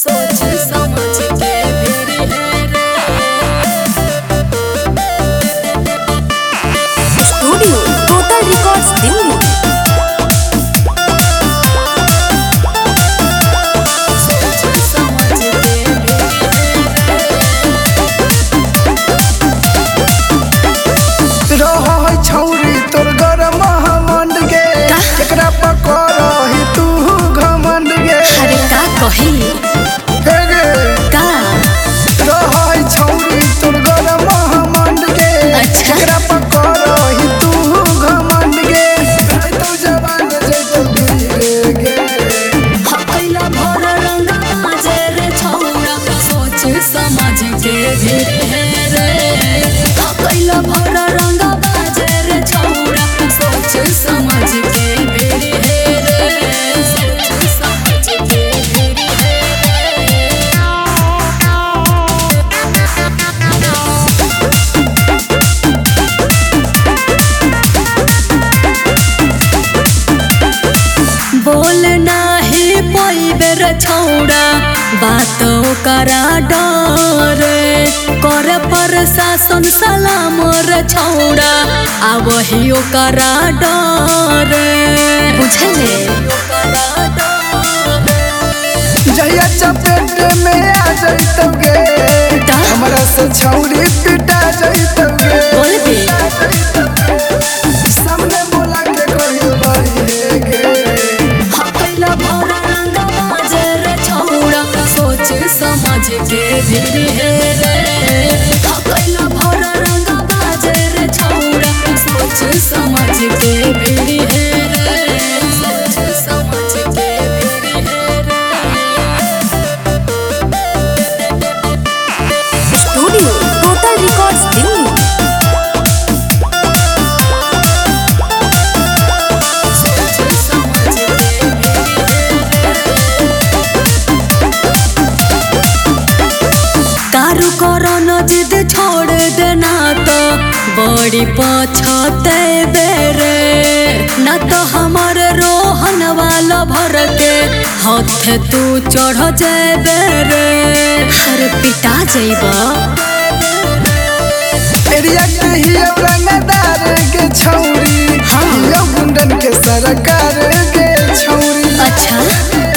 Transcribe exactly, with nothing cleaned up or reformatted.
सोच समझ के फिर है रे। Studio total records Delhi. छौरी तोर गरम मंड गे केकरा पकड़ही तू घमंड गे। अरे का कही हे गे का रहै छौरी तोर गरम मंड गे अच्छा। केकरा पकड़ही तू घमंड गे। तू जवान जैतो गिरे गे हकैला भर रंग बाजे रे छौरा सोच समझ के फिर है रे। हकैला भर रंग बाजे रे छौरा सोच समझ के फिर है रे। सोच समझ के फिर है बोल नाही पैबे रे छौड़ा बात करा डर कर प्रशासन सलाम रे छौड़ा आवही ओकरा डर बुझले जहिया चपेट में आ जैतो गे का? हमरा से छौरी पिटा जैतो गे। बोल बे सामने बोला के कहियो बड़ी गे हकैला भर रंग बाजे रे छौड़ा सोच समझ के फिर है रे। हकैला भर रंग बाजे रे छौड़ा सोच समझ के फिर है रे। सोच समझ के फिर है रे। Studio total records Delhi. सोच समझ के कारू करो न जिद छोड़ देना तो बड़ी पछते बेरे न तो हमार रोहन वाला भर के हाथ तू चढ़ जेबे रे। अरे पिटा जइबा एरिया के ही रंगदार के छौरी हाँ। यो गुंडन के सरकार के छौरी। अच्छा